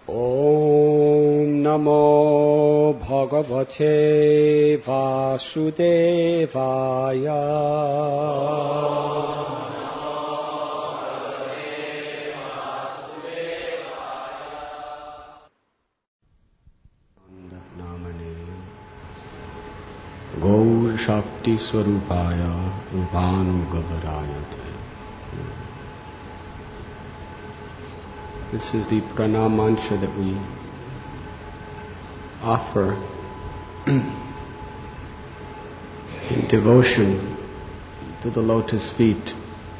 Om Namo Bhagavate Vasudevaya. Gaur Shakti Swarupaya Rupanugavarayate. This is the pranam mantra that we offer in devotion to the lotus feet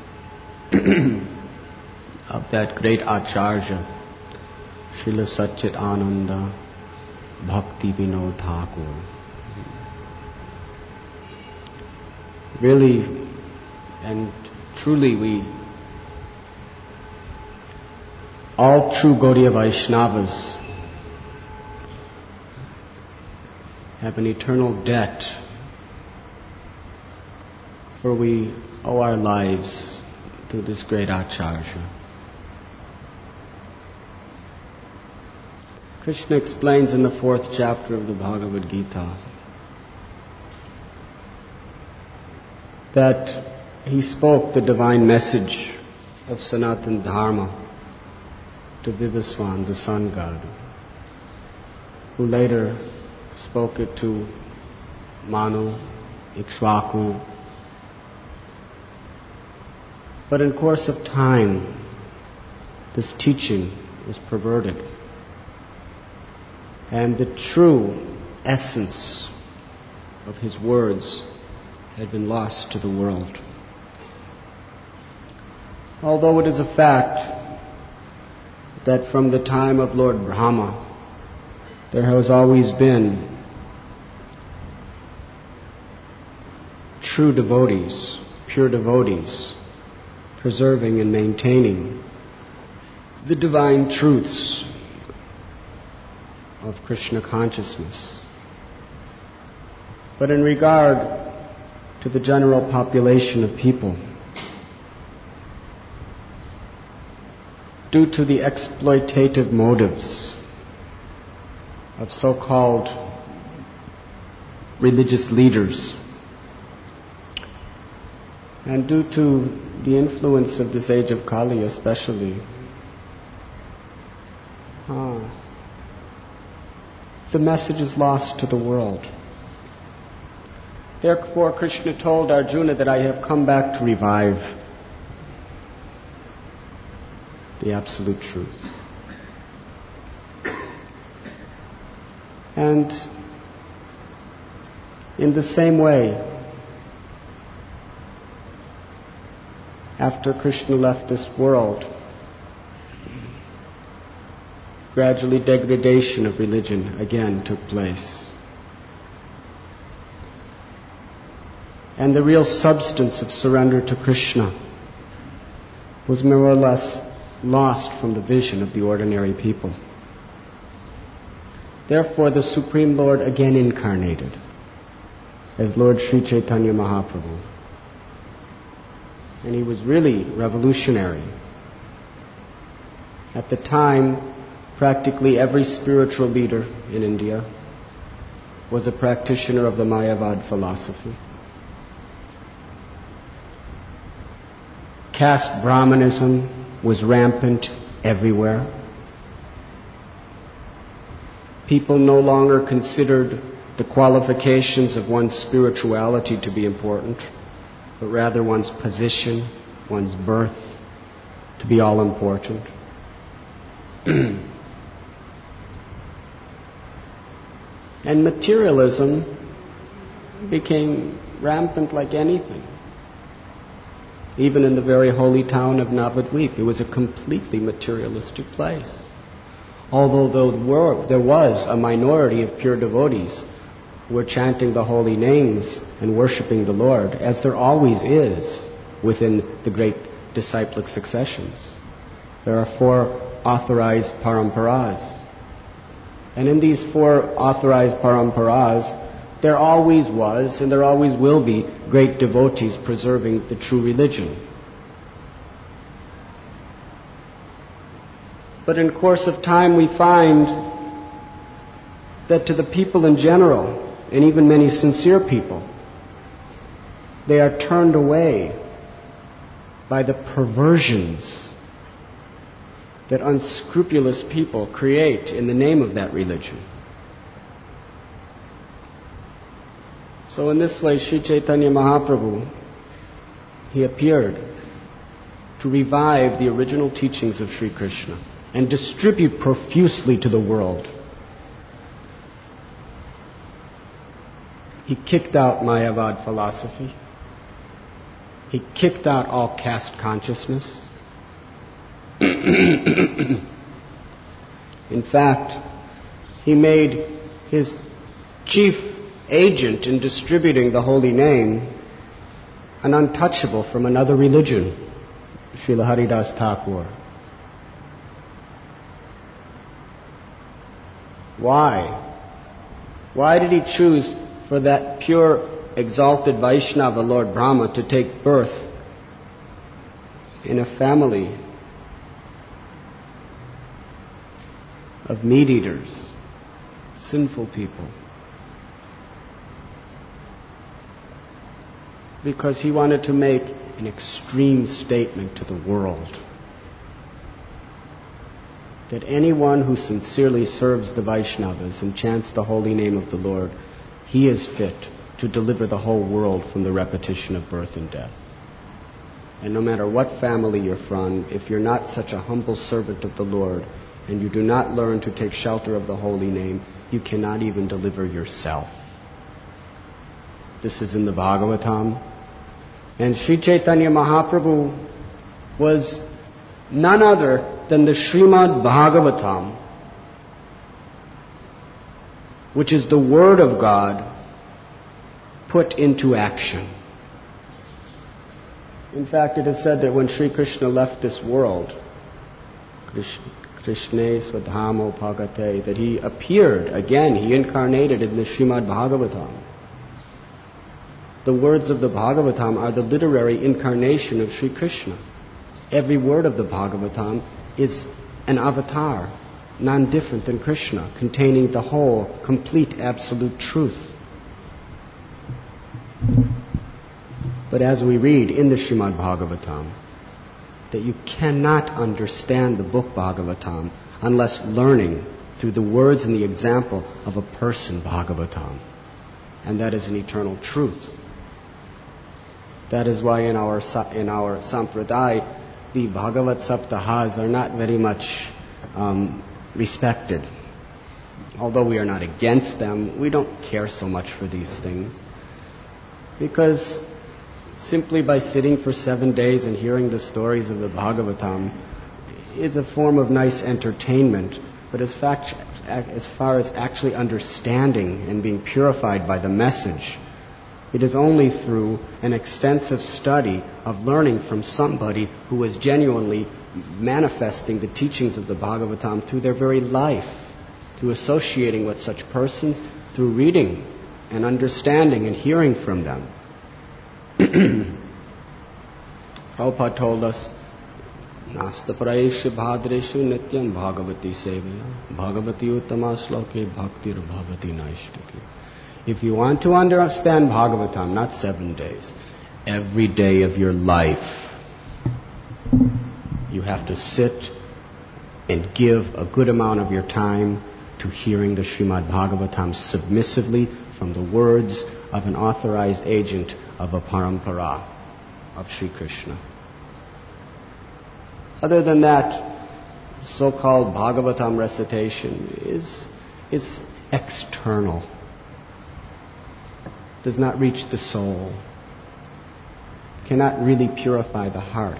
of that great Acharya, Srila Satchidananda Bhakti Vinod Thakur. Really and truly all true Gaudiya Vaishnavas have an eternal debt, for we owe our lives to this great Acharya. Krishna explains in the 4th chapter of the Bhagavad Gita that he spoke the divine message of Sanatana Dharma to Vivaswan, the sun god, who later spoke it to Manu, Ikshvaku. But in course of time, this teaching was perverted, and the true essence of his words had been lost to the world. Although it is a fact that from the time of Lord Brahma, there has always been true devotees, pure devotees, preserving and maintaining the divine truths of Krishna consciousness. But in regard to the general population of people, due to the exploitative motives of so-called religious leaders, and due to the influence of this age of Kali especially, the message is lost to the world. Therefore, Krishna told Arjuna that I have come back to revive the absolute truth. And in the same way, after Krishna left this world, gradually degradation of religion again took place. And the real substance of surrender to Krishna was more or less lost from the vision of the ordinary people. Therefore, the Supreme Lord again incarnated as Lord Sri Chaitanya Mahaprabhu. And he was really revolutionary. At the time, practically every spiritual leader in India was a practitioner of the Mayavad philosophy. Caste Brahmanism was rampant everywhere. People no longer considered the qualifications of one's spirituality to be important, but rather one's position, one's birth to be all important. And materialism became rampant like anything. Even in the very holy town of Navadvip, it was a completely materialistic place. Although there was a minority of pure devotees who were chanting the holy names and worshipping the Lord, as there always is within the great disciplic successions. There are 4 authorized paramparas. And in these 4 authorized paramparas, there always was and there always will be great devotees preserving the true religion. But in course of time we find that to the people in general, and even many sincere people, they are turned away by the perversions that unscrupulous people create in the name of that religion. So in this way, Sri Chaitanya Mahaprabhu, he appeared to revive the original teachings of Sri Krishna and distribute profusely to the world. He kicked out Mayavad philosophy. He kicked out all caste consciousness. In fact, he made his chief agent in distributing the holy name an untouchable from another religion, Srila Haridas Thakur. Why? Why did he choose for that pure, exalted Vaishnava Lord Brahma to take birth in a family of meat-eaters, sinful people? Because he wanted to make an extreme statement to the world that anyone who sincerely serves the Vaishnavas and chants the holy name of the Lord, he is fit to deliver the whole world from the repetition of birth and death. And no matter what family you're from, if you're not such a humble servant of the Lord and you do not learn to take shelter of the holy name, you cannot even deliver yourself. This is in the Bhagavatam. And Sri Chaitanya Mahaprabhu was none other than the Srimad Bhagavatam, which is the Word of God put into action. In fact, it is said that when Sri Krishna left this world, Krishna Swadhamo Bhagate, that he appeared again, he incarnated in the Srimad Bhagavatam. The words of the Bhagavatam are the literary incarnation of Sri Krishna. Every word of the Bhagavatam is an avatar, none different than Krishna, containing the whole, complete, absolute truth. But as we read in the Srimad Bhagavatam, that you cannot understand the book Bhagavatam unless learning through the words and the example of a person Bhagavatam. And that is an eternal truth. That is why in our Sampradaya, the Bhagavat Saptahas are not very much respected. Although we are not against them, we don't care so much for these things. Because simply by sitting for 7 days and hearing the stories of the Bhagavatam is a form of nice entertainment, but as far as actually understanding and being purified by the message, it is only through an extensive study of learning from somebody who is genuinely manifesting the teachings of the Bhagavatam through their very life, through associating with such persons, through reading and understanding and hearing from them. Prabhupada told us, Nasta praesha bhadreshu nityam bhagavati sevaya bhagavati uttama sloke bhaktir bhavati naishtaki. If you want to understand Bhagavatam, not 7 days, every day of your life, you have to sit and give a good amount of your time to hearing the Srimad Bhagavatam submissively from the words of an authorized agent of a parampara of Sri Krishna. Other than that, so-called Bhagavatam recitation is external. Does not reach the soul, cannot really purify the heart.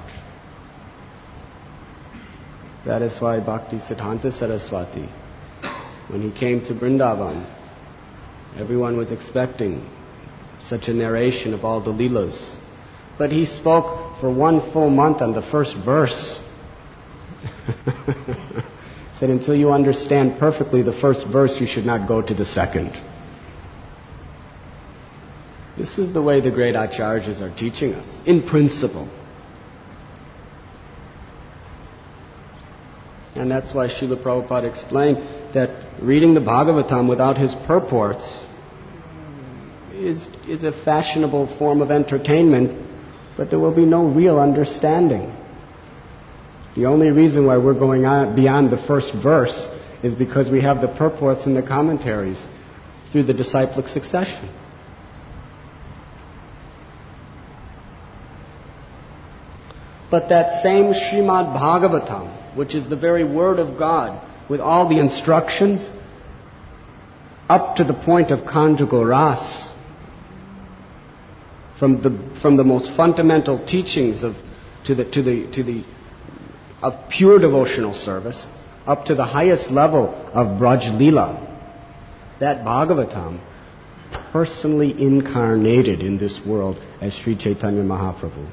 That is why Bhakti Siddhanta Saraswati, when he came to Vrindavan, everyone was expecting such a narration of all the Leelas. But he spoke for 1 full month on the first verse. Said until you understand perfectly the first verse, you should not go to the second. This is the way the great acharyas are teaching us, in principle. And that's why Srila Prabhupada explained that reading the Bhagavatam without his purports is a fashionable form of entertainment, but there will be no real understanding. The only reason why we're going on beyond the first verse is because we have the purports and the commentaries through the disciplic succession. But that same Srimad Bhagavatam, which is the very word of God, with all the instructions, up to the point of conjugal ras, from the most fundamental teachings of pure devotional service, up to the highest level of Braj Leela, that Bhagavatam personally incarnated in this world as Sri Chaitanya Mahaprabhu.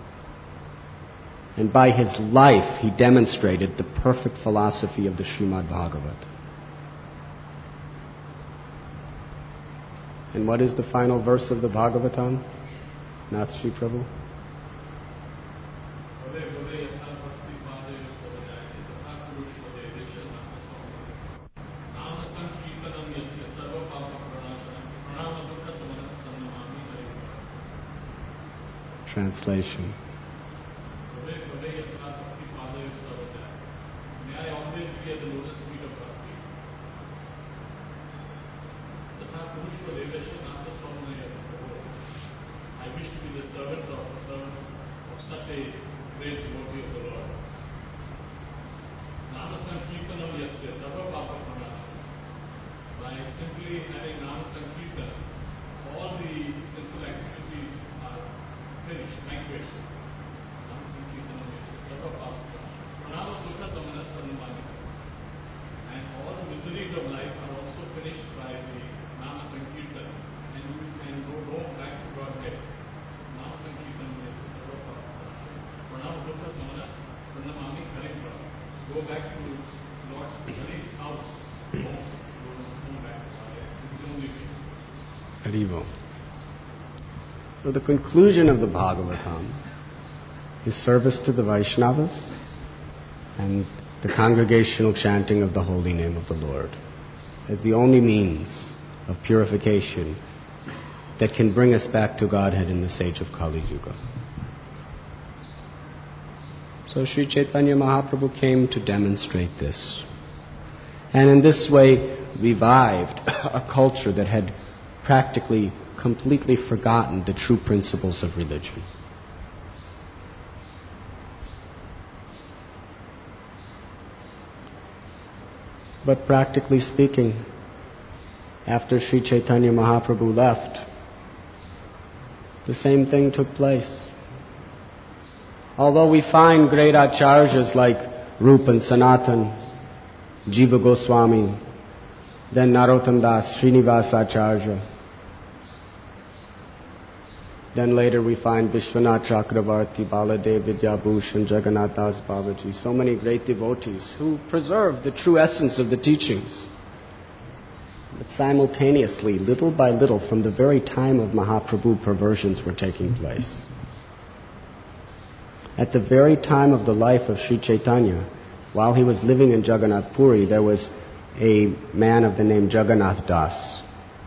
And by his life, he demonstrated the perfect philosophy of the Srimad Bhagavat. And what is the final verse of the Bhagavatam? Nath Shri Prabhu? Translation. May I always be at the lotus feet of Bhakti. I wish to be the servant of such a great devotee of the Lord. Nama Sankirtanam Yasya Sarva Papa Pranashana. By simply having Nama Sankirtan, all the sinful activities are finished, vanquished. Nama Sankirtanam Yasya Sarva Papa Pranashana. Pranama Sukha Samanas Pranamani. And all the miseries of life are also finished by the Nama Sankirtan. And you can go back to Godhead. Nama Sankirtanam Yasya Sarva Papa Pranashana. Pranama Sukha Samanas Pranamani Karimra. Go back to Lord Hari's house. Go back to Godhead. This is the only way. Harivo. So the conclusion of the Bhagavatam is service to the Vaishnavas and the congregational chanting of the holy name of the Lord as the only means of purification that can bring us back to Godhead in this age of Kali Yuga. So Sri Chaitanya Mahaprabhu came to demonstrate this, and in this way revived a culture that had practically completely forgotten the true principles of religion. But practically speaking, after Sri Chaitanya Mahaprabhu left, the same thing took place. Although we find great acharyas like Rupa and Sanatan, Jiva Goswami, then Narottam Das, Srinivasa Acharya, then later we find Vishwanath Chakravarti, Baladev Vidyabhushan, Jagannath Das Babaji, so many great devotees who preserved the true essence of the teachings. But simultaneously, little by little, from the very time of Mahaprabhu, perversions were taking place. At the very time of the life of Sri Chaitanya, while he was living in Jagannath Puri, there was a man of the name Jagannath Das.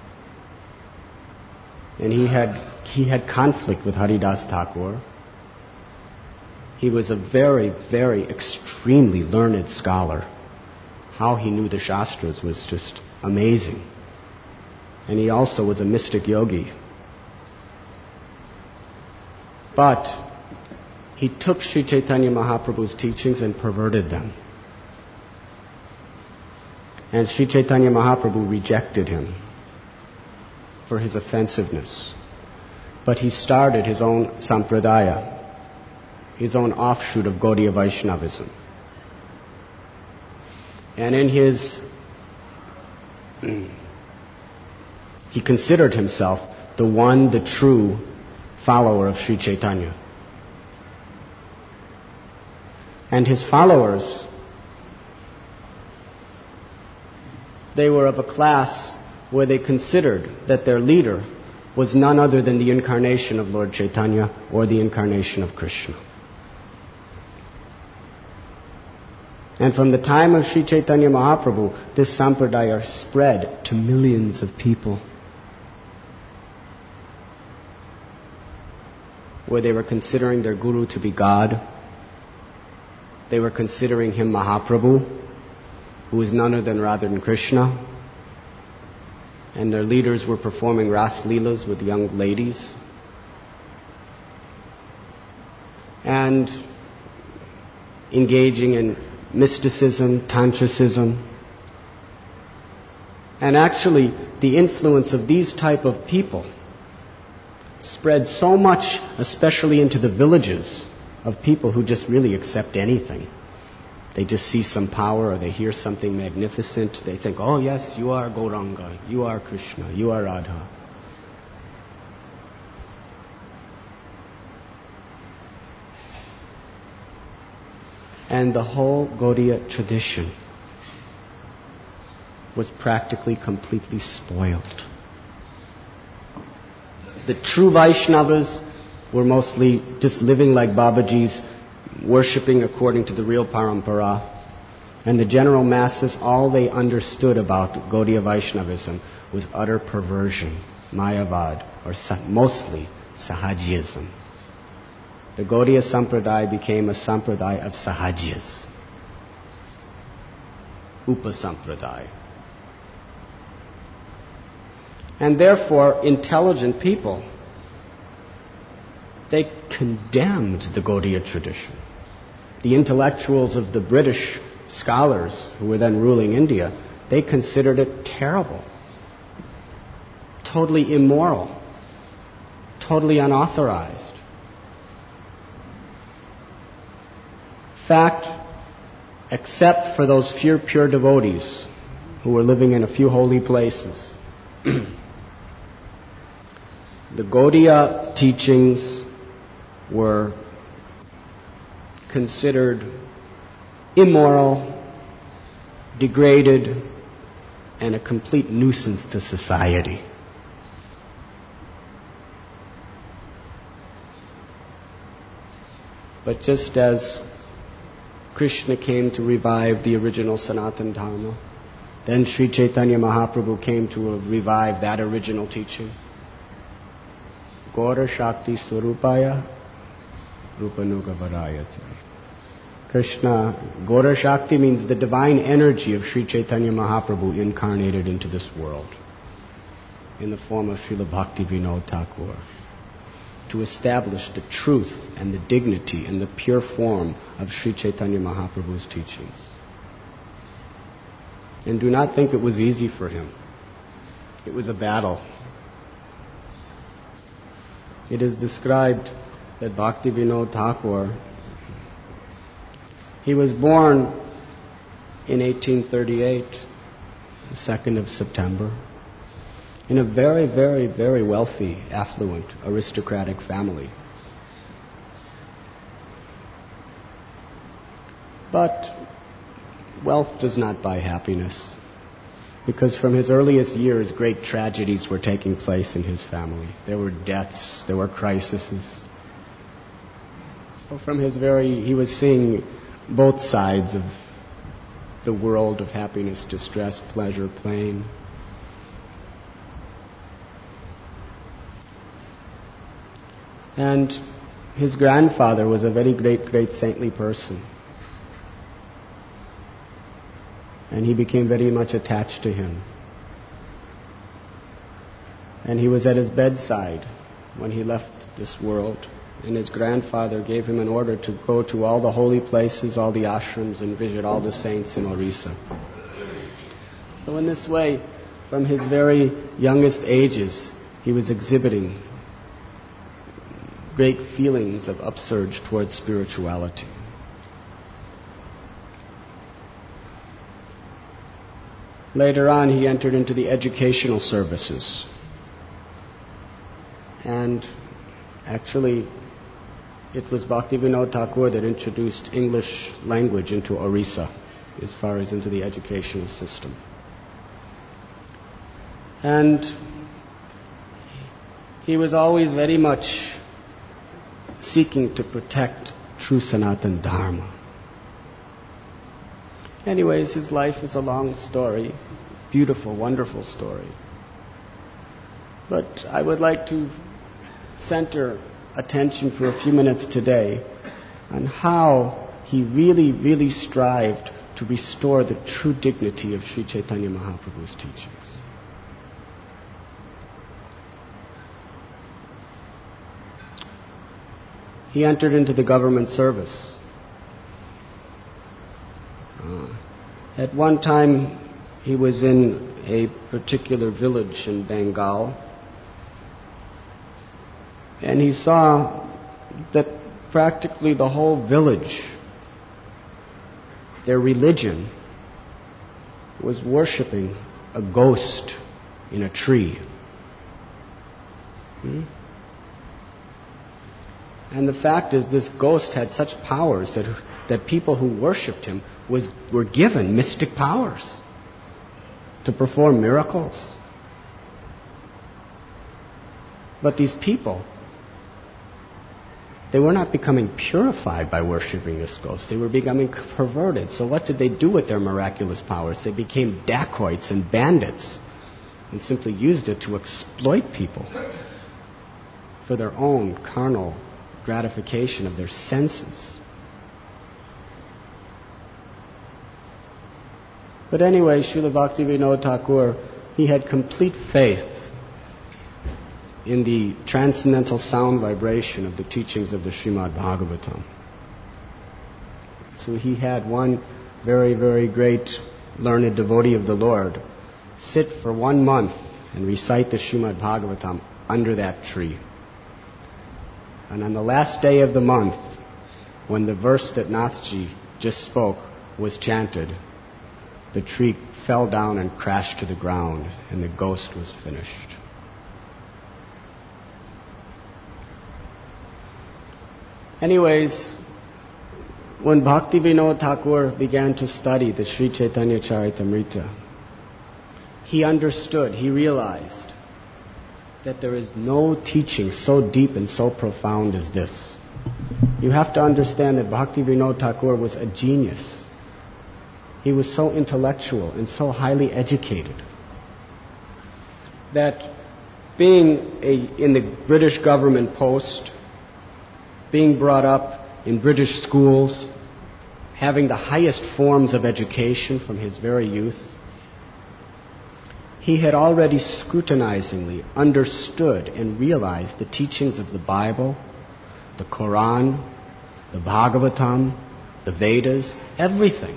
And he had conflict with Haridas Thakur. He was a very, very extremely learned scholar. How he knew the Shastras was just amazing. And he also was a mystic yogi. But he took Sri Chaitanya Mahaprabhu's teachings and perverted them. And Sri Chaitanya Mahaprabhu rejected him for his offensiveness. But he started his own sampradaya, his own offshoot of Gaudiya Vaishnavism. And in his... he considered himself the one, the true follower of Sri Chaitanya. And his followers, they were of a class where they considered that their leader was none other than the incarnation of Lord Chaitanya or the incarnation of Krishna. And from the time of Sri Chaitanya Mahaprabhu, this sampradaya spread to millions of people, where they were considering their guru to be God. They were considering him Mahaprabhu, who is none other than Radha and Krishna. And their leaders were performing Ras Leelas with young ladies. And engaging in mysticism, tantricism. And actually, the influence of these type of people spread so much, especially into the villages, of people who just really accept anything. They just see some power or they hear something magnificent. They think, oh yes, you are Gauranga, you are Krishna, you are Radha. And the whole Gaudiya tradition was practically completely spoiled. The true Vaishnavas were mostly just living like Babaji's, worshipping according to the real parampara. And the general masses, all they understood about Gaudiya Vaishnavism was utter perversion, Mayavad, or mostly Sahajiyism. The Gaudiya Sampradaya became a Sampradaya of Sahajiyas. Upasampradaya. And therefore, intelligent people, they condemned the Gaudiya tradition. The intellectuals of the British scholars who were then ruling India, they considered it terrible, totally immoral, totally unauthorized. In fact, except for those few pure devotees who were living in a few holy places, the Gaudiya teachings were considered immoral, degraded, and a complete nuisance to society. But just as Krishna came to revive the original Sanatana Dharma, then Sri Chaitanya Mahaprabhu came to revive that original teaching. Gaura Shakti Swarupaya Rupanuga Varayate. Krishna, Gaura Shakti means the divine energy of Sri Chaitanya Mahaprabhu incarnated into this world in the form of Srila Bhakti Vinod Thakur to establish the truth and the dignity and the pure form of Sri Chaitanya Mahaprabhu's teachings. And do not think it was easy for him. It was a battle. It is described that Bhakti Vinod Thakur, he was born in 1838, the 2nd of September, in a very, very, very wealthy, affluent, aristocratic family. But wealth does not buy happiness, because from his earliest years, great tragedies were taking place in his family. There were deaths, there were crises. So he was seeing both sides of the world of happiness, distress, pleasure, pain. And his grandfather was a very great, great saintly person. And he became very much attached to him. And he was at his bedside when he left this world. And his grandfather gave him an order to go to all the holy places, all the ashrams, and visit all the saints in Orissa. So in this way, from his very youngest ages, he was exhibiting great feelings of upsurge towards spirituality. Later on, he entered into the educational services. And actually, it was Bhakti Vinod Thakur that introduced English language into Orissa, as far as into the educational system. And he was always very much seeking to protect true Sanatana Dharma. Anyways, his life is a long story. Beautiful, wonderful story. But I would like to center attention for a few minutes today on how he really, really strived to restore the true dignity of Sri Chaitanya Mahaprabhu's teachings. He entered into the government service. At one time, he was in a particular village in Bengal, and he saw that practically the whole village, their religion, was worshipping a ghost in a tree. And the fact is, this ghost had such powers that people who worshipped him were given mystic powers to perform miracles. But these people, they were not becoming purified by worshipping this ghost. They were becoming perverted. So what did they do with their miraculous powers? They became dacoits and bandits and simply used it to exploit people for their own carnal gratification of their senses. But anyway, Srila Bhaktivinoda Thakur, he had complete faith in the transcendental sound vibration of the teachings of the Srimad Bhagavatam. So he had one very, very great learned devotee of the Lord sit for 1 month and recite the Srimad Bhagavatam under that tree. And on the last day of the month, when the verse that Nathji just spoke was chanted, the tree fell down and crashed to the ground, and the ghost was finished. Anyways, when Bhaktivinoda Thakur began to study the Sri Chaitanya Charitamrita, he understood, he realized that there is no teaching so deep and so profound as this. You have to understand that Bhaktivinoda Thakur was a genius. He was so intellectual and so highly educated that being in the British government post, being brought up in British schools, having the highest forms of education from his very youth, he had already scrutinizingly understood and realized the teachings of the Bible, the Quran, the Bhagavatam, the Vedas, everything.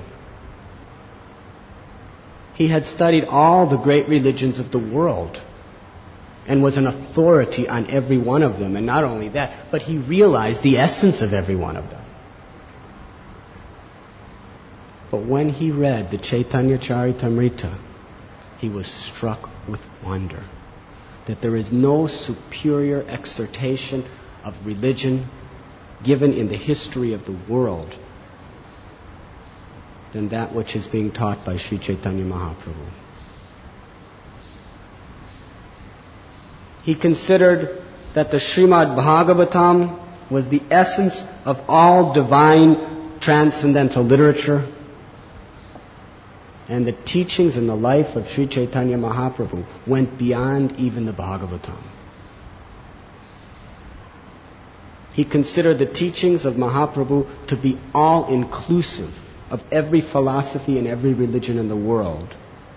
He had studied all the great religions of the world and was an authority on every one of them. And not only that, but he realized the essence of every one of them. But when he read the Chaitanya Charitamrita, he was struck with wonder that there is no superior exhortation of religion given in the history of the world than that which is being taught by Sri Chaitanya Mahaprabhu. He considered that the Srimad Bhagavatam was the essence of all divine transcendental literature, and the teachings and the life of Sri Chaitanya Mahaprabhu went beyond even the Bhagavatam. He considered the teachings of Mahaprabhu to be all-inclusive of every philosophy and every religion in the world.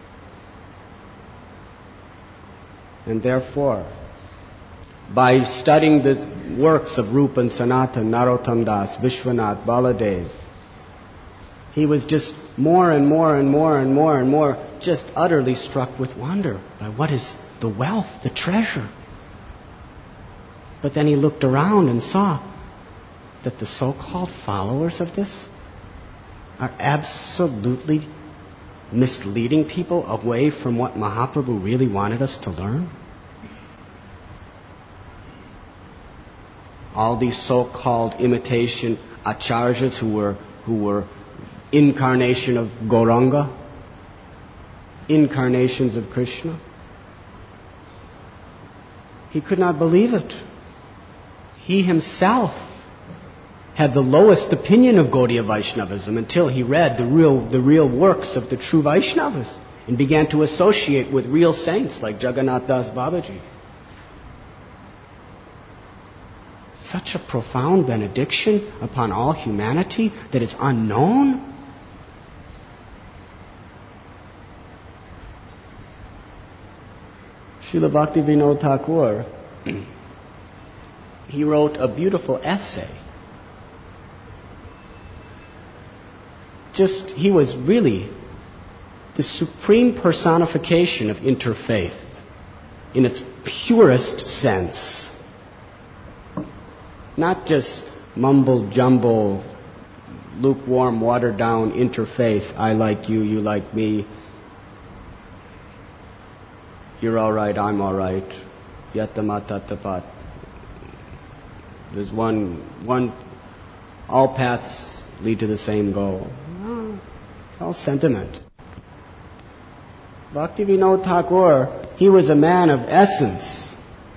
And therefore, by studying the works of Rupa and Sanatan, Narottam Das, Vishwanath, Baladev, he was just more and more just utterly struck with wonder by what is the wealth, the treasure. But then he looked around and saw that the so-called followers of this are absolutely misleading people away from what Mahaprabhu really wanted us to learn. All these so-called imitation acharyas who were incarnation of Gauranga, incarnations of Krishna. He could not believe it. He himself had the lowest opinion of Gaudiya Vaishnavism until he read the real works of the true Vaishnavas and began to associate with real saints like Jagannath Das Babaji. Such a profound benediction upon all humanity that is unknown. Srila Bhaktivinoda Thakur, he wrote a beautiful essay. He was really the supreme personification of interfaith in its purest sense. Not just mumble-jumble, lukewarm, watered-down interfaith, I like you, you like me, you're all right, I'm all right, yatamatattapat. There's one, all paths lead to the same goal. No, it's all sentiment. Bhaktivinoda Thakur, he was a man of essence.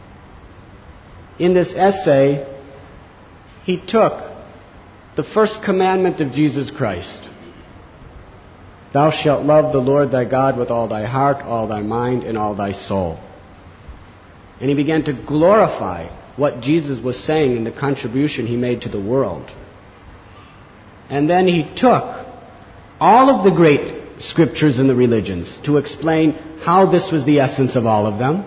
In this essay, he took the first commandment of Jesus Christ. Thou shalt love the Lord thy God with all thy heart, all thy mind, and all thy soul. And he began to glorify what Jesus was saying in the contribution he made to the world. And then he took all of the great scriptures in the religions to explain how this was the essence of all of them.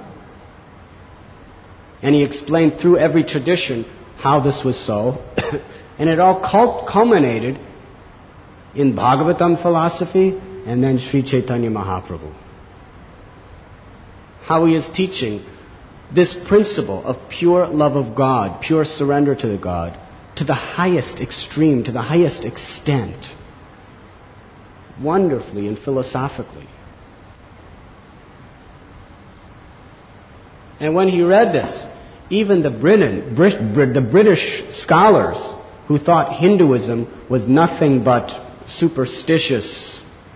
And he explained through every tradition how this was so. And it all culminated in Bhagavatam philosophy and then Sri Chaitanya Mahaprabhu. How he is teaching this principle of pure love of God, pure surrender to the God, to the highest extreme, to the highest extent, wonderfully and philosophically. And when he read this, even the British scholars who thought Hinduism was nothing but superstitious,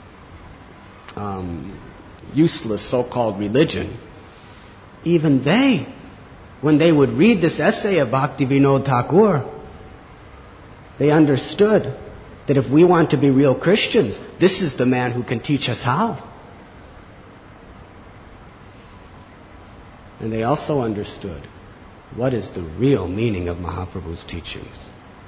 useless so-called religion, even they, when they would read this essay of Bhaktivinoda Thakur, they understood that if we want to be real Christians, this is the man who can teach us how. And they also understood what is the real meaning of Mahaprabhu's teachings.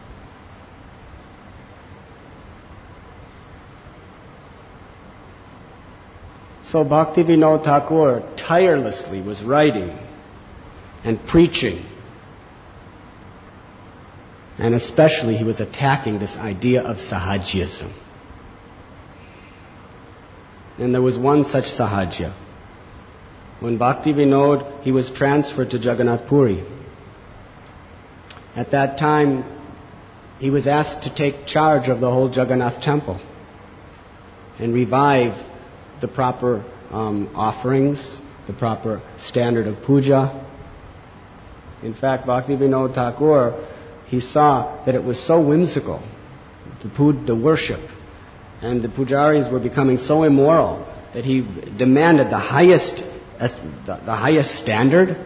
So Bhaktivinoda Thakur tirelessly was writing and preaching. And especially he was attacking this idea of Sahajism. And there was one such Sahaja. When Bhaktivinoda, he was transferred to Jagannath Puri. At that time, he was asked to take charge of the whole Jagannath temple and revive the proper offerings, the proper standard of puja. In fact, Bhaktivinoda Thakur, he saw that it was so whimsical, the worship, and the pujaris were becoming so immoral that he demanded the highest standard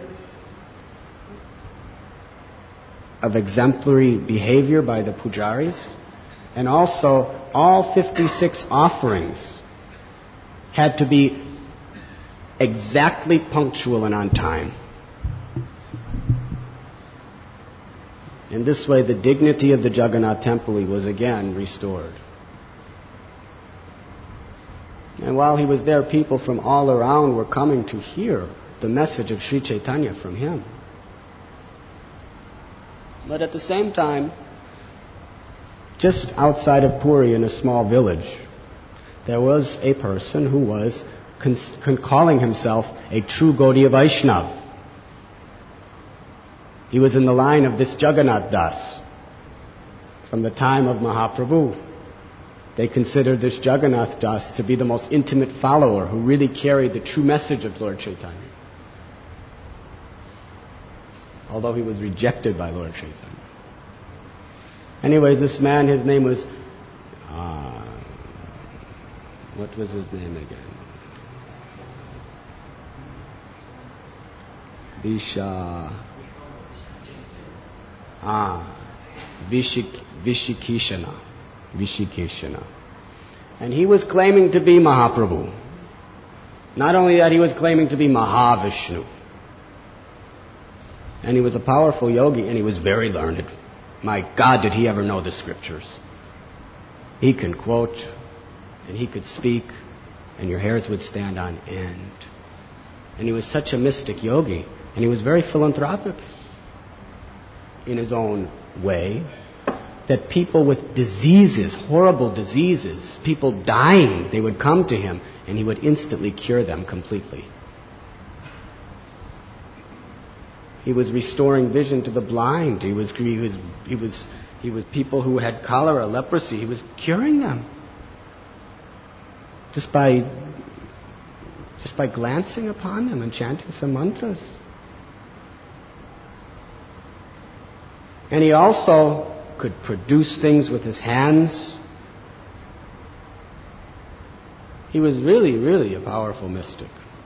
of exemplary behavior by the pujaris, and also all 56 offerings had to be exactly punctual and on time. In this way, the dignity of the Jagannath Temple was again restored. And while he was there, people from all around were coming to hear the message of Sri Chaitanya from him. But at the same time, just outside of Puri in a small village, there was a person who was calling himself a true Gaudiya Vaishnava. He was in the line of this Jagannath Das from the time of Mahaprabhu. They considered this Jagannath Das to be the most intimate follower who really carried the true message of Lord Chaitanya. Although he was rejected by Lord Chaitanya. Anyways, this man, his name was... what was his name again? Vishikeshana. Vishikeshana. And he was claiming to be Mahaprabhu. Not only that, he was claiming to be Mahavishnu. And he was a powerful yogi, and he was very learned. My God, did he ever know the scriptures. He can quote, and he could speak, and your hairs would stand on end. And he was such a mystic yogi, and he was very philanthropic in his own way, that people with diseases, horrible diseases, people dying, they would come to him, and he would instantly cure them completely. He was restoring vision to the blind. He was people who had cholera, leprosy. He was curing them just by glancing upon them and chanting some mantras. And he also could produce things with his hands. He was really, really a powerful mystic.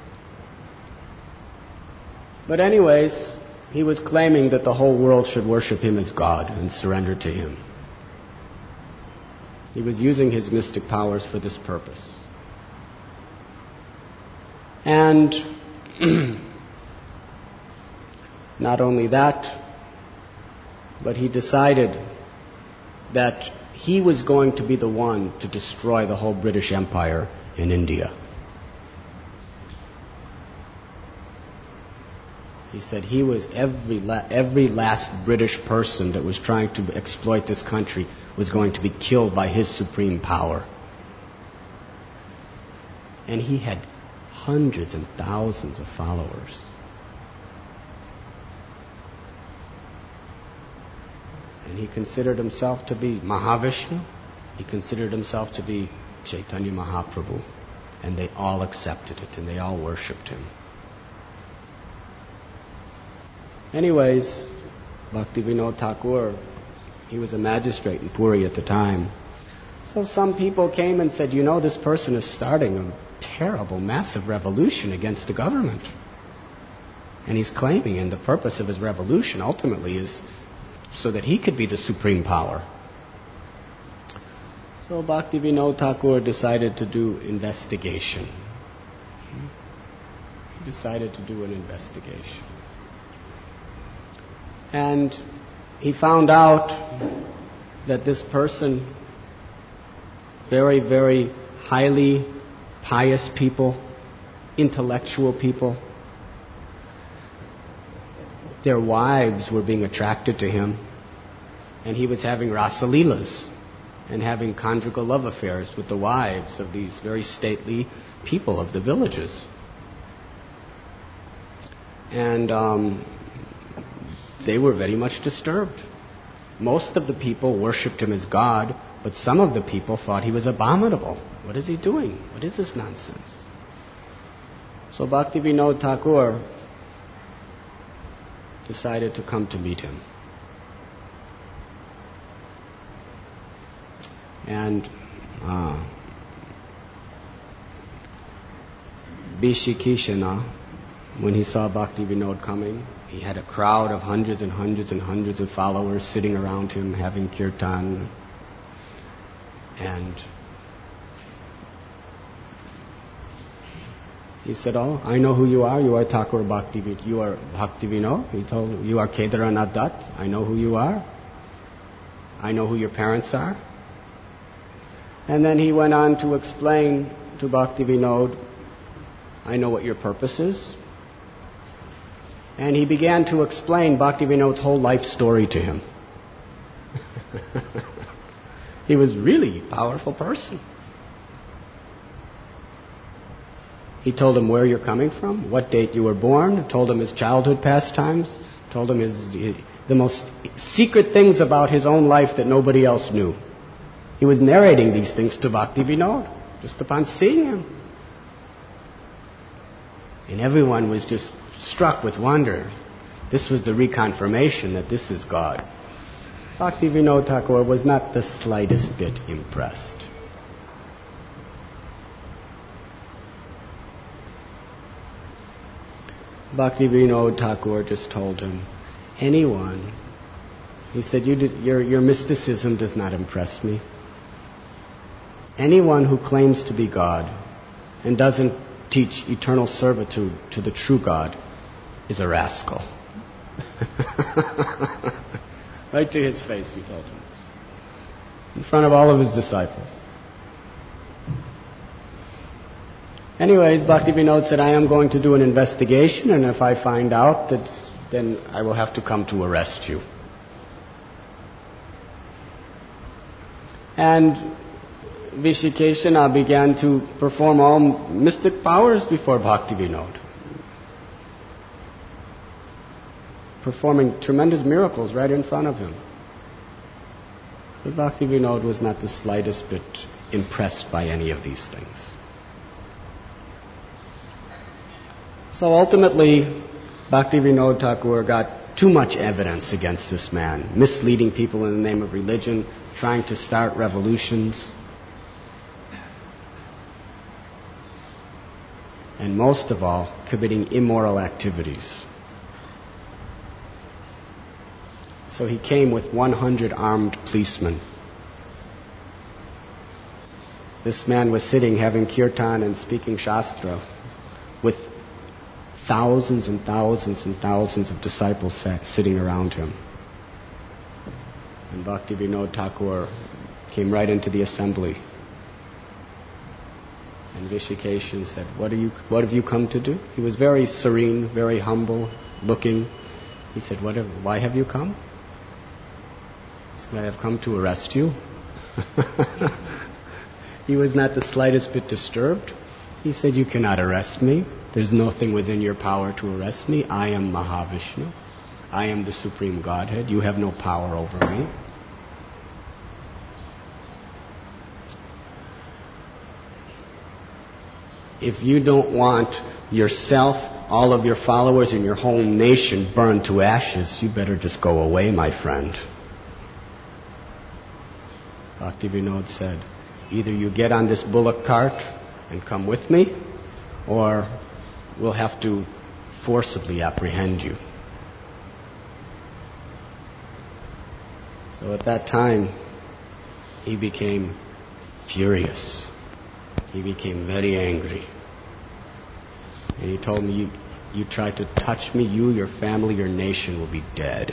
But anyways, he was claiming that the whole world should worship him as God and surrender to him. He was using his mystic powers for this purpose. And not only that, but he decided that he was going to be the one to destroy the whole British Empire in India. He said he was every last British person that was trying to exploit this country was going to be killed by his supreme power. And he had hundreds and thousands of followers. And he considered himself to be Mahavishnu. He considered himself to be Chaitanya Mahaprabhu. And they all accepted it, and they all worshipped him. Anyways, Bhaktivinoda Thakur, he was a magistrate in Puri at the time. So some people came and said, this person is starting a terrible, massive revolution against the government. And he's claiming, and the purpose of his revolution ultimately is so that he could be the supreme power. So Bhaktivinoda Thakur decided to do investigation. He decided to do an investigation. And he found out that this person, very, very highly pious people, intellectual people, their wives were being attracted to him, and he was having rasalilas and having conjugal love affairs with the wives of these very stately people of the villages. And they were very much disturbed. Most of the people worshipped him as God, but some of the people thought he was abominable. What is he doing? What is this nonsense? So Bhaktivinoda Thakur decided to come to meet him. And Vishikeshana, when he saw Bhaktivinoda coming, he had a crowd of hundreds and hundreds and hundreds of followers sitting around him having kirtan. And he said, "Oh, I know who you are. You are Thakur Bhaktivinoda. You are Bhaktivinoda." He told him, "You are Kedaranath Dutt. I know who you are. I know who your parents are." And then he went on to explain to Bhaktivinoda, "I know what your purpose is." And he began to explain Bhaktivinoda's whole life story to him. He was really a powerful person. He told him where you're coming from, what date you were born, told him his childhood pastimes, told him the most secret things about his own life that nobody else knew. He was narrating these things to Bhaktivinoda just upon seeing him. And everyone was just struck with wonder. This was the reconfirmation that this is God. Bhaktivinoda Thakur was not the slightest bit impressed. Bhaktivinoda Thakur just told him, anyone He said, your mysticism does not impress me. Anyone who claims to be God and doesn't teach eternal servitude to the true God is a rascal. Right to his face, he told him this. In front of all of his disciples. Anyways, Bhaktivinoda said, I am going to do an investigation, and if I find out that, then I will have to come to arrest you. And Vishikeshana began to perform all mystic powers before Bhaktivinoda, performing tremendous miracles right in front of him. But Bhaktivinoda was not the slightest bit impressed by any of these things. So ultimately, Bhaktivinoda Thakur got too much evidence against this man, misleading people in the name of religion, trying to start revolutions. And most of all, committing immoral activities. So he came with 100 armed policemen. This man was sitting having kirtan and speaking Shastra with thousands and thousands and thousands of disciples sitting around him. And Bhaktivinoda Thakur came right into the assembly. And Vishikeshan said, what have you come to do? He was very serene, very humble looking. He said, why have you come? He said, I have come to arrest you. He was not the slightest bit disturbed. He said, you cannot arrest me. There's nothing within your power to arrest me. I am Mahavishnu. I am the Supreme Godhead. You have no power over me. If you don't want yourself, all of your followers, and your whole nation burned to ashes, you better just go away, my friend. Bhaktivinoda said, either you get on this bullock cart and come with me, or we'll have to forcibly apprehend you. So at that time, he became furious. He became very angry. And he told me, you try to touch me, you, your family, your nation will be dead.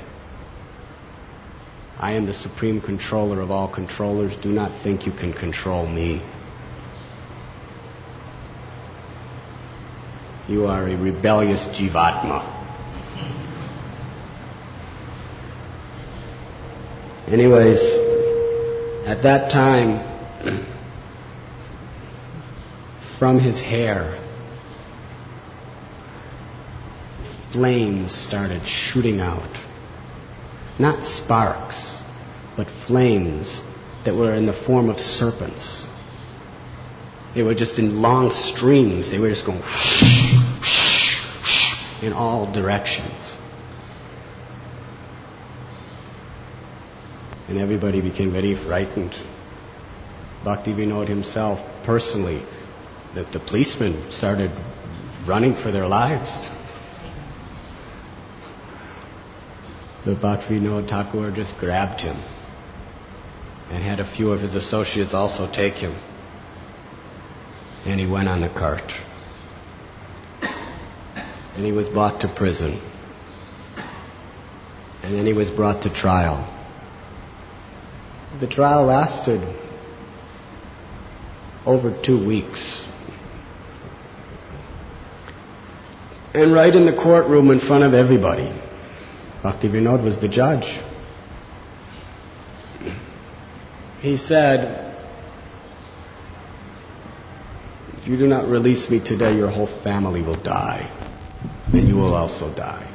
I am the supreme controller of all controllers. Do not think you can control me. You are a rebellious Jivatma. Anyways, at that time, from his hair, flames started shooting out. Not sparks, but flames that were in the form of serpents. They were just in long streams. They were just going in all directions. And everybody became very frightened. Bhaktivinoda himself, personally, the policemen started running for their lives. But Bhaktivinoda Thakur just grabbed him and had a few of his associates also take him. And he went on the cart. And he was brought to prison. And then he was brought to trial. The trial lasted over 2 weeks. And right in the courtroom in front of everybody, Bhaktivinoda was the judge. He said, if you do not release me today, your whole family will die. And you will also die.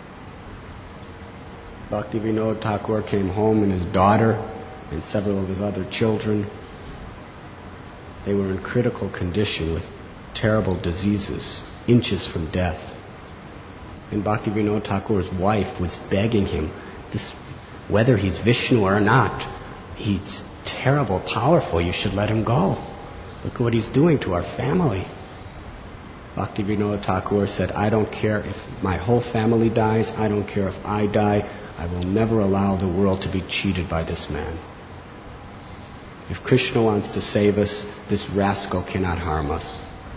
Bhaktivinoda Thakur came home, and his daughter and several of his other children, they were in critical condition with terrible diseases, inches from death. And Bhaktivinoda Thakur's wife was begging him, whether he's Vishnu or not, he's terrible, powerful, you should let him go. Look what he's doing to our family. Bhaktivinoda Thakur said, I don't care if my whole family dies, I don't care if I die, I will never allow the world to be cheated by this man. If Krishna wants to save us, this rascal cannot harm us.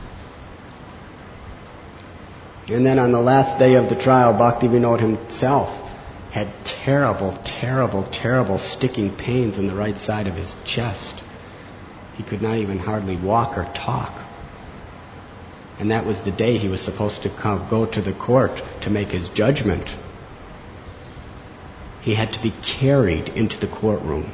And then on the last day of the trial, Bhaktivinoda himself had terrible sticking pains in the right side of his chest. He could not even hardly walk or talk. And that was the day he was supposed to go to the court to make his judgment. He had to be carried into the courtroom.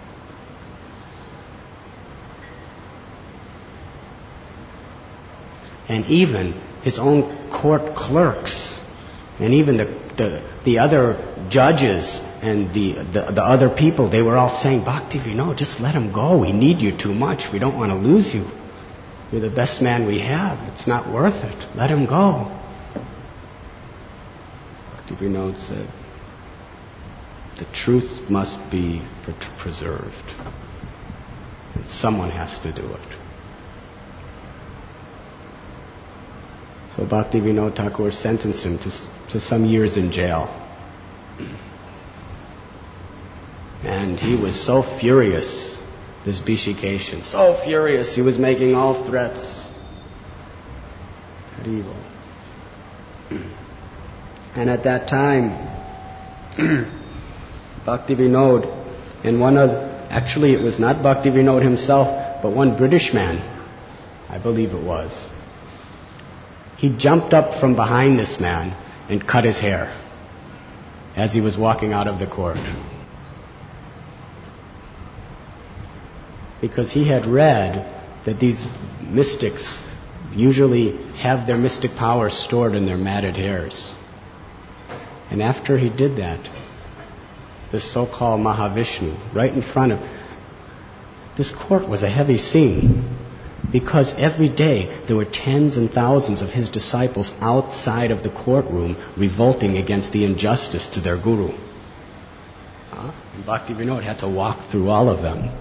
And even his own court clerks, and even the other judges and the other people, they were all saying, Bhaktivinoda, just let him go. We need you too much. We don't want to lose you. You're the best man we have. It's not worth it. Let him go. Bhaktivinoda said, the truth must be preserved. And someone has to do it. So Bhaktivinoda Thakur sentenced him to some years in jail. And he was so furious, this Bhishikeshan, so furious, he was making all threats. Evil. And at that time, Bhaktivinoda and actually it was not Bhaktivinoda himself, but one British man, I believe it was. He jumped up from behind this man and cut his hair as he was walking out of the court. Because he had read that these mystics usually have their mystic powers stored in their matted hairs. And after he did that, the so-called Mahavishnu, right in front of... This court was a heavy scene, because every day there were tens and thousands of his disciples outside of the courtroom revolting against the injustice to their guru. And Bhaktivinoda had to walk through all of them.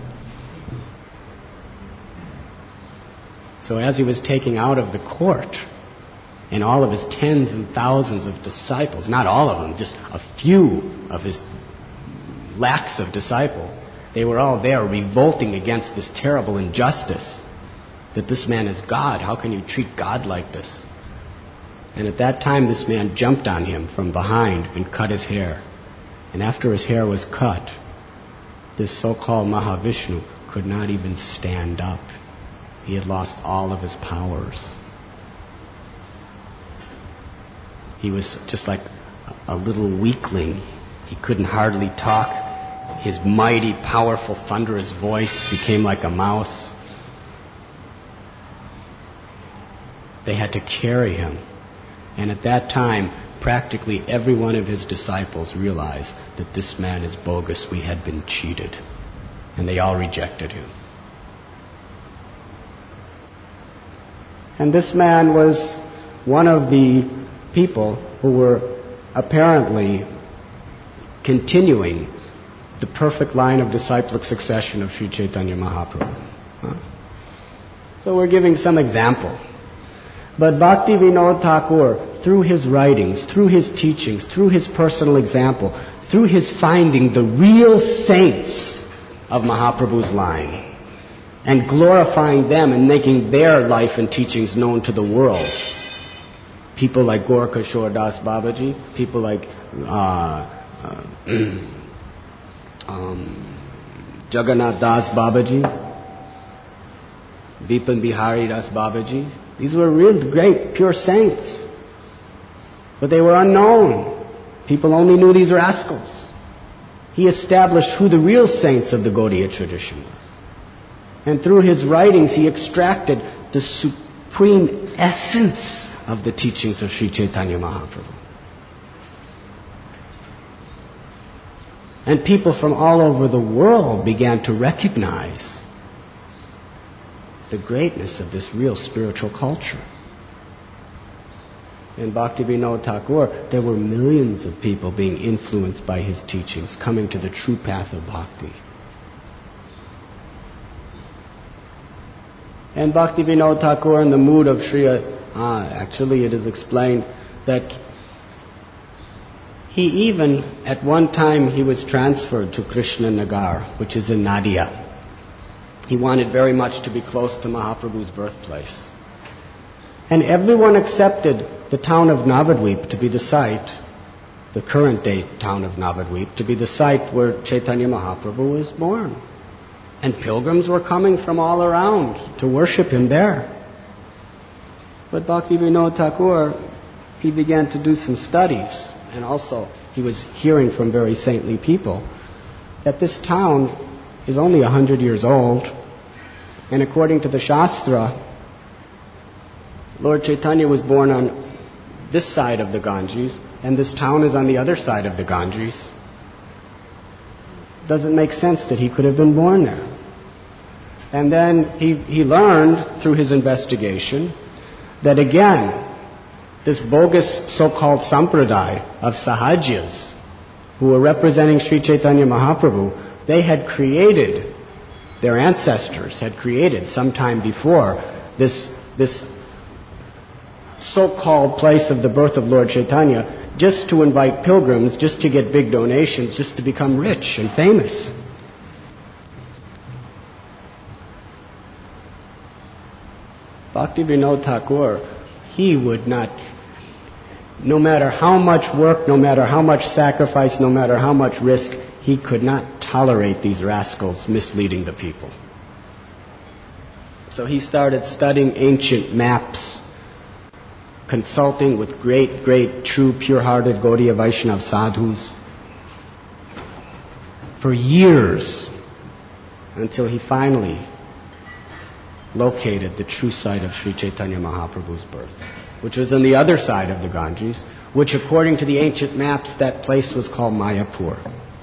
So as he was taking out of the court, and all of his tens and thousands of disciples, not all of them, just a few of his lakhs of disciples, they were all there revolting against this terrible injustice. That this man is God. How can you treat God like this? And at that time, this man jumped on him from behind and cut his hair. And after his hair was cut, this so-called Mahavishnu could not even stand up. He had lost all of his powers. He was just like a little weakling. He couldn't hardly talk. His mighty, powerful, thunderous voice became like a mouse. They had to carry him. And at that time, practically every one of his disciples realized that this man is bogus. We had been cheated. And they all rejected him. And this man was one of the people who were apparently continuing the perfect line of disciplic succession of Sri Chaitanya Mahaprabhu. So we're giving some example. But Bhaktivinoda Thakur, through his writings, through his teachings, through his personal example, through his finding the real saints of Mahaprabhu's line, and glorifying them and making their life and teachings known to the world. People like Gaura Das Babaji, people like Jagannath Das Babaji, Bipan Bihari Das Babaji. These were real great, pure saints. But they were unknown. People only knew these rascals. He established who the real saints of the Gaudiya tradition were. And through his writings, he extracted the supreme essence of the teachings of Sri Chaitanya Mahaprabhu. And people from all over the world began to recognize the greatness of this real spiritual culture. In Bhaktivinoda Thakur, there were millions of people being influenced by his teachings, coming to the true path of bhakti. And Bhaktivinoda Thakur, in the mood of Sri Actually, it is explained that he even, at one time, he was transferred to Krishna Nagar, which is in Nadia. He wanted very much to be close to Mahaprabhu's birthplace. And everyone accepted the town of Navadvip to be the site, the current day town of Navadvip, to be the site where Chaitanya Mahaprabhu was born. And pilgrims were coming from all around to worship him there. But Bhaktivinoda Thakur, he began to do some studies, and also he was hearing from very saintly people that this town is only 100 years old, and according to the Shastra, Lord Chaitanya was born on this side of the Ganges, and this town is on the other side of the Ganges. Doesn't make sense that he could have been born there. And then he learned through his investigation that again, this bogus so-called sampradaya of Sahajyas, who were representing Sri Chaitanya Mahaprabhu, they had created, their ancestors had created sometime before this so-called place of the birth of Lord Chaitanya just to invite pilgrims, just to get big donations, just to become rich and famous. Bhaktivinoda Thakur, he would not, no matter how much work, no matter how much sacrifice, no matter how much risk, he could not tolerate these rascals misleading the people. So he started studying ancient maps, consulting with great, true, pure-hearted Gaudiya Vaishnava sadhus for years, until he finally located the true site of Sri Chaitanya Mahaprabhu's birth, which was on the other side of the Ganges, which according to the ancient maps, that place was called Mayapur.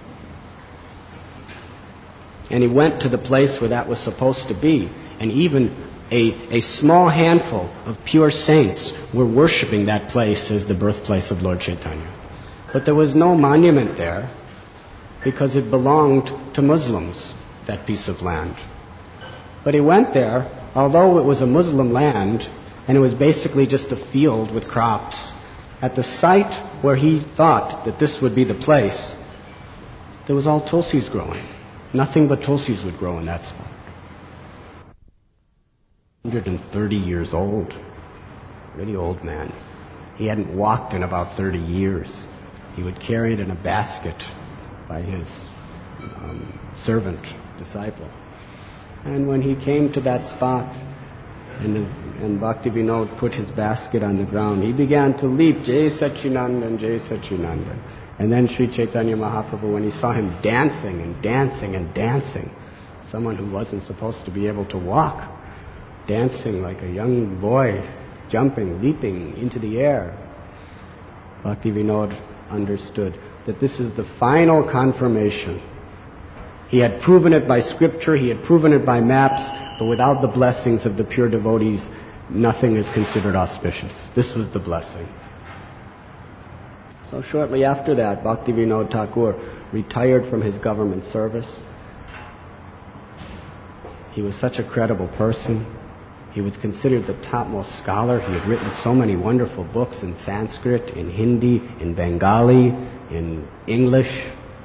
And he went to the place where that was supposed to be, and even a small handful of pure saints were worshipping that place as the birthplace of Lord Chaitanya. But there was no monument there because it belonged to Muslims, that piece of land. But he went there, although it was a Muslim land, and it was basically just a field with crops, at the site where he thought that this would be the place, there was all tulsis growing. Nothing but tulsis would grow in that spot. 130 years old. Really old man. He hadn't walked in about 30 years. He would carry it in a basket by his servant, disciple. And when he came to that spot, and Bhaktivinoda put his basket on the ground, he began to leap, Jai Satchidananda, Jai Satchidananda. And then Sri Chaitanya Mahaprabhu, when he saw him dancing and dancing and dancing, someone who wasn't supposed to be able to walk, dancing like a young boy, jumping, leaping into the air, Bhaktivinoda understood that this is the final confirmation. He had proven it by scripture, he had proven it by maps, but without the blessings of the pure devotees, nothing is considered auspicious. This was the blessing. So shortly after that, Bhaktivinoda Thakur retired from his government service. He was such a credible person. He was considered the topmost scholar. He had written so many wonderful books in Sanskrit, in Hindi, in Bengali, in English.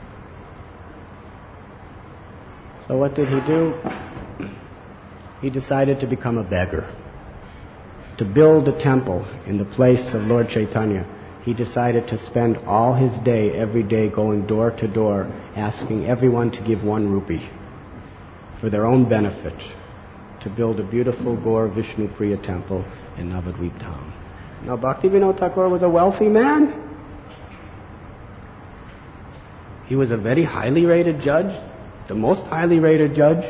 So what did he do? He decided to become a beggar. To build a temple in the place of Lord Chaitanya, he decided to spend all his day, every day, going door to door, asking everyone to give 1 rupee for their own benefit, to build a beautiful Gaur Vishnu Priya temple in Navadvip town. Now, Bhaktivinoda Thakur was a wealthy man. He was a very highly rated judge, the most highly rated judge.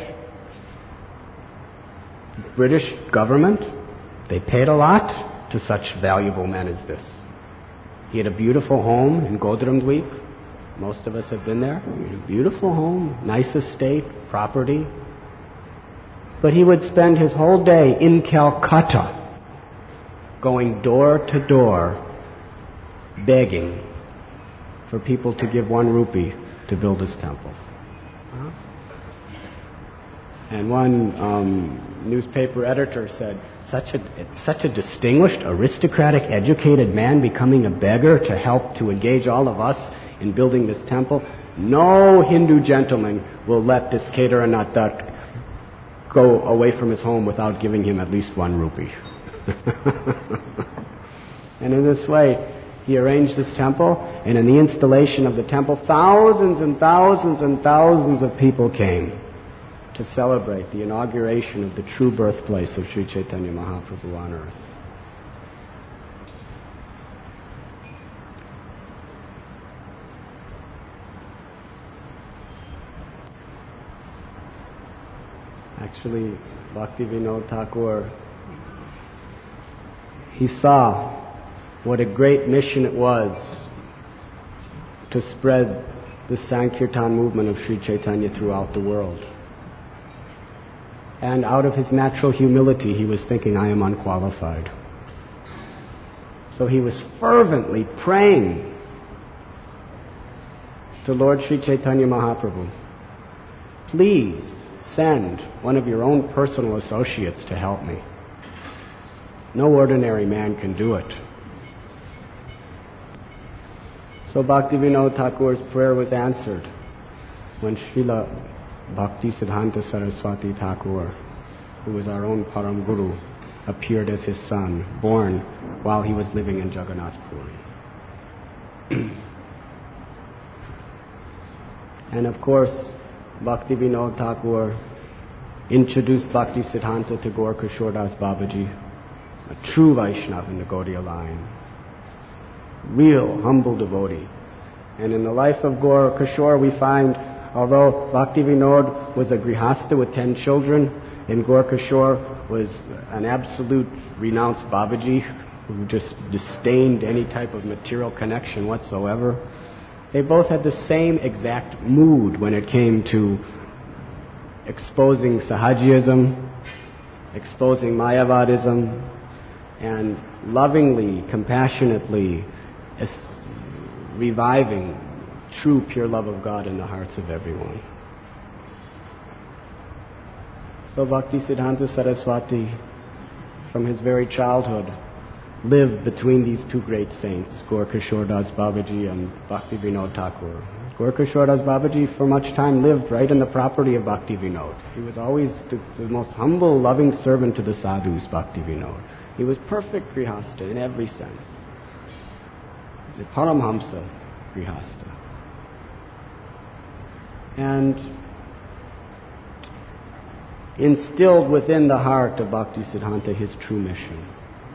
British government, they paid a lot to such valuable men as this. He had a beautiful home in Godramdweep. Most of us have been there. He had a beautiful home, nice estate, property. But he would spend his whole day in Calcutta going door to door begging for people to give 1 rupee to build his temple. And one newspaper editor said, such a distinguished, aristocratic, educated man becoming a beggar to help to engage all of us in building this temple? No Hindu gentleman will let this Kedarnath Dutt go away from his home without giving him at least 1 rupee. And in this way, he arranged this temple, and in the installation of the temple, thousands and thousands and thousands of people came to celebrate the inauguration of the true birthplace of Sri Chaitanya Mahaprabhu on earth. Actually, Bhaktivinoda Thakur, he saw what a great mission it was to spread the Sankirtan movement of Sri Chaitanya throughout the world. And out of his natural humility, he was thinking, I am unqualified. So he was fervently praying to Lord Sri Chaitanya Mahaprabhu, please send one of your own personal associates to help me. No ordinary man can do it. So Bhaktivinoda Thakur's prayer was answered when Srila Bhaktisiddhanta Saraswati Thakur, who was our own Param Guru, appeared as his son, born while he was living in Jagannath Puri. And of course, Bhaktivinoda Thakur introduced Bhaktisiddhanta to Gaur Kishore Das Babaji, a true Vaishnava in the Gaudiya line, real humble devotee. And in the life of Gaur Kishore we find, although Bhaktivinoda was a grihastha with 10 children, and Gaur Kishore was an absolute renounced Babaji who just disdained any type of material connection whatsoever, they both had the same exact mood when it came to exposing Sahajiyism, exposing Mayavadism, and lovingly, compassionately reviving true pure love of God in the hearts of everyone. So Bhaktisiddhanta Saraswati, from his very childhood, lived between these two great saints, Gaur Kishore Das Babaji and Bhaktivinoda Thakur. Gaur Kishore Das Babaji for much time lived right in the property of Bhaktivinoda. He was always the most humble, loving servant to the sadhus, Bhaktivinoda. He was perfect grihastha in every sense. He's a Paramhamsa grihastha. And instilled within the heart of Bhaktisiddhanta his true mission.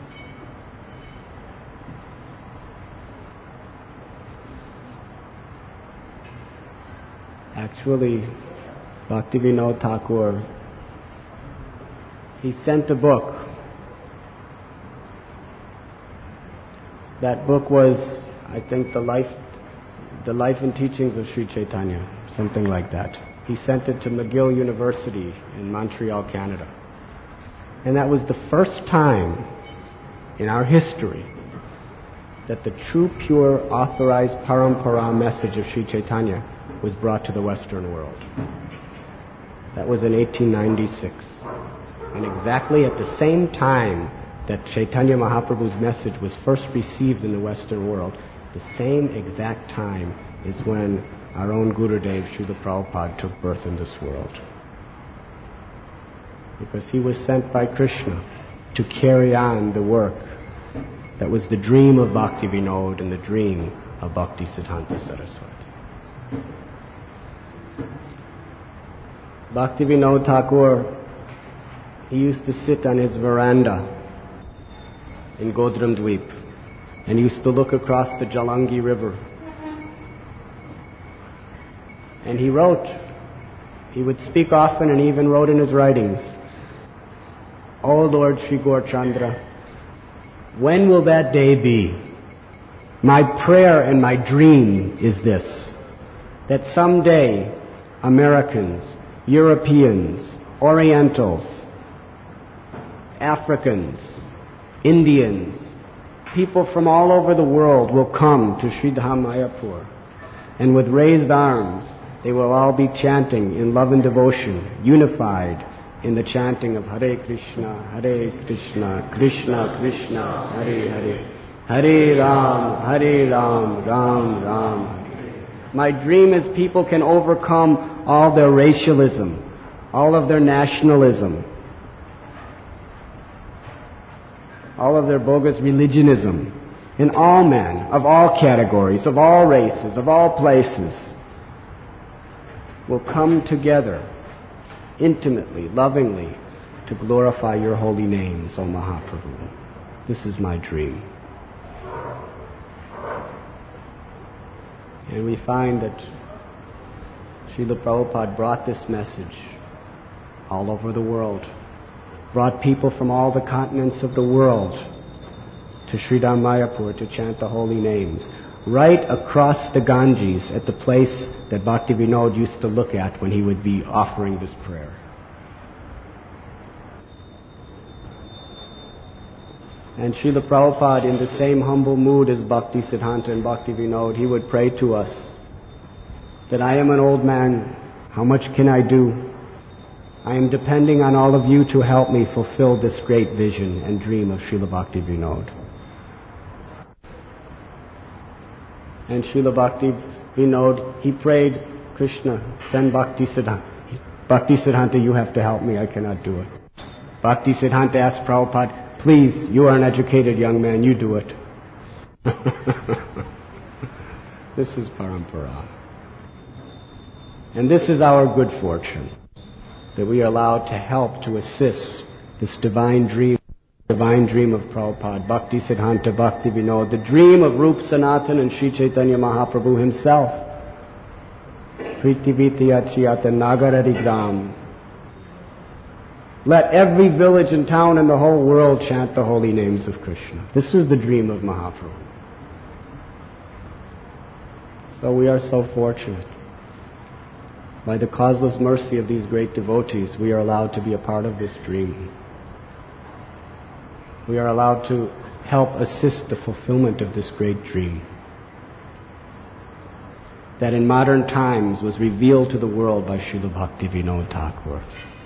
Actually, Bhaktivinoda Thakur, he sent a book. That book was, I think, the life and teachings of Sri Chaitanya, something like that. He sent it to McGill University in Montreal, Canada. And that was the first time in our history that the true, pure, authorized Parampara message of Sri Chaitanya was brought to the Western world. That was in 1896. And exactly at the same time that Chaitanya Mahaprabhu's message was first received in the Western world, the same exact time is when our own Gurudev, Srila Prabhupada, took birth in this world. Because he was sent by Krishna to carry on the work that was the dream of Bhaktivinoda and the dream of Bhaktisiddhanta Saraswati. Bhaktivinoda Thakur, he used to sit on his veranda in Godram Dweep and used to look across the Jalangi River. And he wrote. He would speak often and even wrote in his writings, "O Lord Sri Gaurachandra, when will that day be? My prayer and my dream is this, that someday Americans, Europeans, Orientals, Africans, Indians, people from all over the world will come to Sri Dham Mayapur, and with raised arms they will all be chanting in love and devotion, unified, in the chanting of Hare Krishna, Krishna Krishna, Hare Hare, Hare Ram, Ram Ram, Hare. My dream is people can overcome all their racialism, all of their nationalism, all of their bogus religionism, and all men, of all categories, of all races, of all places, will come together intimately, lovingly, to glorify your holy names, O Mahaprabhu. This is my dream. And we find that Srila Prabhupada brought this message all over the world, brought people from all the continents of the world to Sridham Mayapur to chant the holy names, right across the Ganges at the place that Bhakti Vinod used to look at when he would be offering this prayer. And Srila Prabhupada, in the same humble mood as Bhakti Siddhanta and Bhakti Vinod, he would pray to us that I am an old man, how much can I do? I am depending on all of you to help me fulfill this great vision and dream of Srila Bhakti Vinod. And Srila Bhakti Vinod, he prayed, Krishna, send Bhakti Siddhanta. Bhakti Siddhanta, you have to help me, I cannot do it. Bhakti Siddhanta asked Prabhupada, please, you are an educated young man, you do it. This is parampara. And this is our good fortune, that we are allowed to help to assist this divine dream of Prabhupada, Bhakti Siddhanta, Bhakti Vinod, the dream of Rup Sanatan and Sri Chaitanya Mahaprabhu himself. Priti Vitiyachiyata Nagararigram. Let every village and town in the whole world chant the holy names of Krishna. This is the dream of Mahaprabhu. So we are so fortunate. By the causeless mercy of these great devotees, we are allowed to be a part of this dream. We are allowed to help assist the fulfillment of this great dream that in modern times was revealed to the world by Srila Bhakti Vinod Thakur.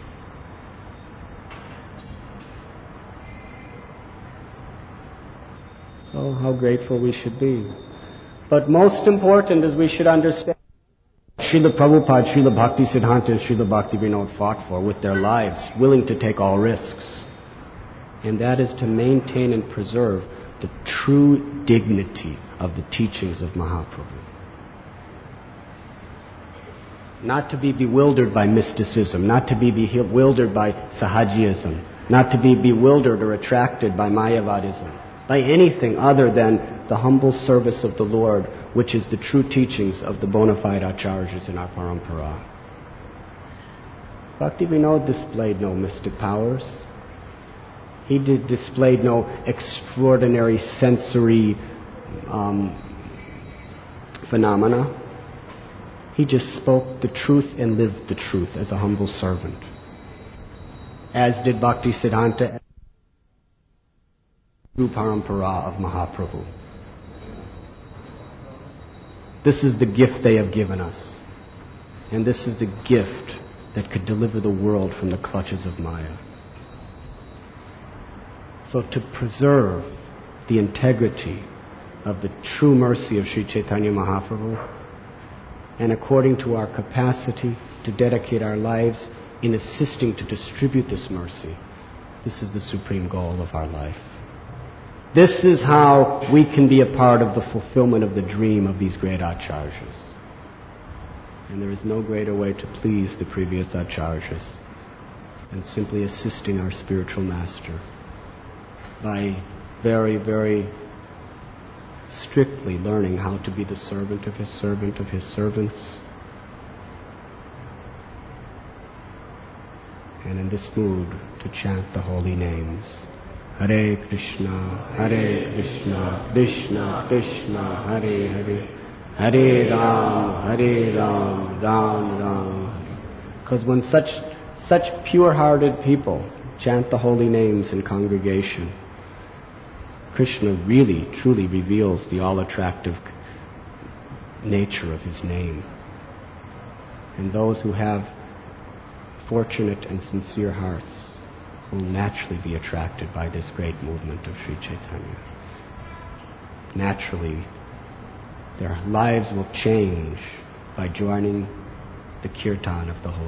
So how grateful we should be. But most important is we should understand Srila Prabhupada, Srila Bhakti Siddhanta, and Srila Bhakti Vinod fought for with their lives, willing to take all risks. And that is to maintain and preserve the true dignity of the teachings of Mahaprabhu. Not to be bewildered by mysticism, not to be bewildered by Sahajiyism, not to be bewildered or attracted by Mayavadism, by anything other than the humble service of the Lord, which is the true teachings of the bona fide acharyas in our parampara. Bhakti Vinod displayed no mystic powers. He displayed no extraordinary sensory phenomena. He just spoke the truth and lived the truth as a humble servant. As did Bhakti Siddhanta, true parampara of Mahaprabhu. This is the gift they have given us. And this is the gift that could deliver the world from the clutches of Maya. So to preserve the integrity of the true mercy of Sri Chaitanya Mahaprabhu, and according to our capacity to dedicate our lives in assisting to distribute this mercy, this is the supreme goal of our life. This is how we can be a part of the fulfillment of the dream of these great acharyas. And there is no greater way to please the previous acharyas than simply assisting our spiritual master by very, very strictly learning how to be the servant of his servants. And in this mood, to chant the holy names. Hare Krishna, Krishna Krishna, Hare Hare, Hare Ram, Ram Ram. Because when such pure-hearted people chant the holy names in congregation, Krishna really, truly reveals the all-attractive nature of his name. And those who have fortunate and sincere hearts will naturally be attracted by this great movement of Sri Chaitanya. Naturally, their lives will change by joining the kirtan of the holy